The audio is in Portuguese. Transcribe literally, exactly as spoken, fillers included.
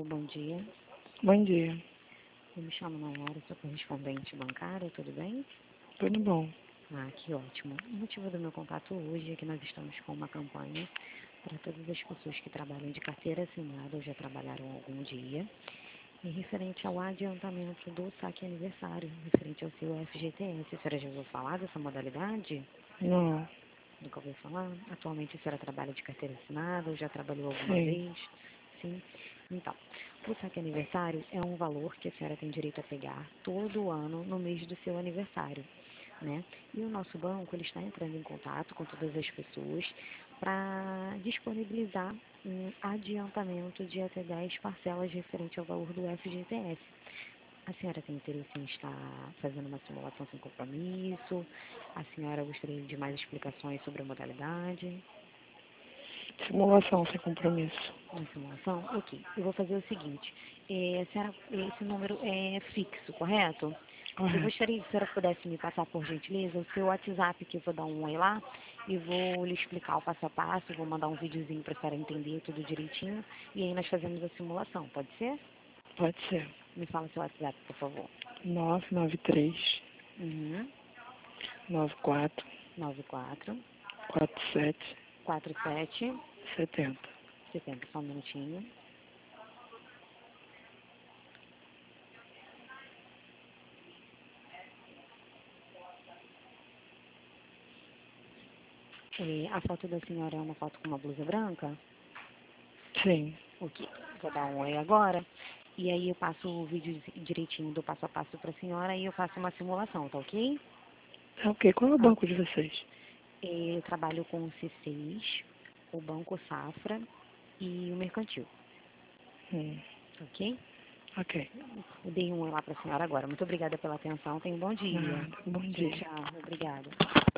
bom dia. Bom dia. Eu me chamo Nayara, sou correspondente bancária, tudo bem? Tudo bom? Ah, que ótimo. O motivo do meu contato hoje é que nós estamos com uma campanha para todas as pessoas que trabalham de carteira assinada ou já trabalharam algum dia, e referente ao adiantamento do saque aniversário, referente ao seu F G T S. A senhora já ouviu falar dessa modalidade? Não. Nunca ouviu falar? Atualmente a senhora trabalha de carteira assinada ou já trabalhou alguma Sim. vez? Sim. Então, o saque aniversário é um valor que a senhora tem direito a pegar todo ano no mês do seu aniversário, né? E o nosso banco, ele está entrando em contato com todas as pessoas para disponibilizar um adiantamento de até dez parcelas referente ao valor do F G T S. A senhora tem interesse em estar fazendo uma simulação sem compromisso? A senhora gostaria de mais explicações sobre a modalidade? Simulação sem compromisso. Uma simulação? Ok. Eu vou fazer o seguinte. É, a senhora, esse número é fixo, correto? Eu Correto. gostaria que a senhora pudesse me passar, por gentileza, o seu WhatsApp, que eu vou dar um oi lá e vou lhe explicar o passo a passo, vou mandar um videozinho para a senhora entender tudo direitinho e aí nós fazemos a simulação, pode ser? Pode ser. Me fala o seu WhatsApp, por favor. nove nove três, Uhum. nove quatro, nove quatro quatro sete, quatro sete setenta. setenta, só um minutinho. É, a foto da senhora é uma foto com uma blusa branca? Sim. Ok, vou dar um oi agora. E aí eu passo o vídeo direitinho do passo a passo para a senhora e eu faço uma simulação, tá ok? É ok. Qual é o Ah, banco de vocês? eu trabalho com o C seis, o Banco Safra e o Mercantil, Hum. ok? Ok. Eu dei um oi lá para a senhora agora. Muito obrigada pela atenção. Tenha um bom dia. Nada. Bom Tchau, dia. tchau. Obrigada.